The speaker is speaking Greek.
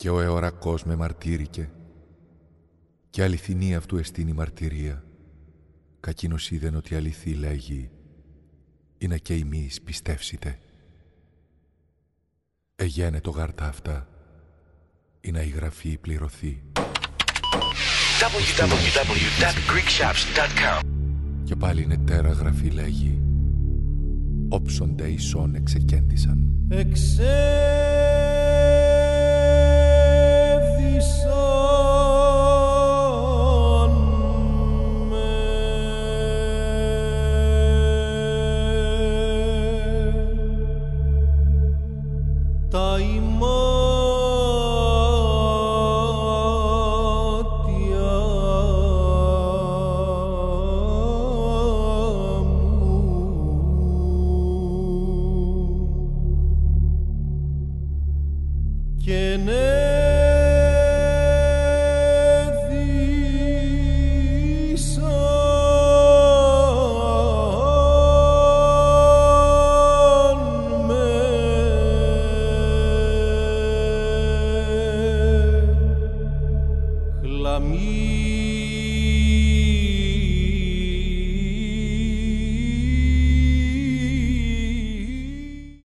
Και ο αιωρακός με μαρτύρηκε, και αληθινή αυτού εστίν η μαρτυρία, κακίνος είδεν ότι αληθή λέγει, είναι και ημείς πιστεύσιτε. Εγένε το γάρτα αυτά, ή να η γραφή πληρωθεί. www.greekshops.com. Και πάλι είναι τέρα γραφή λέγει, όψονται ισόν εξεκέντησαν.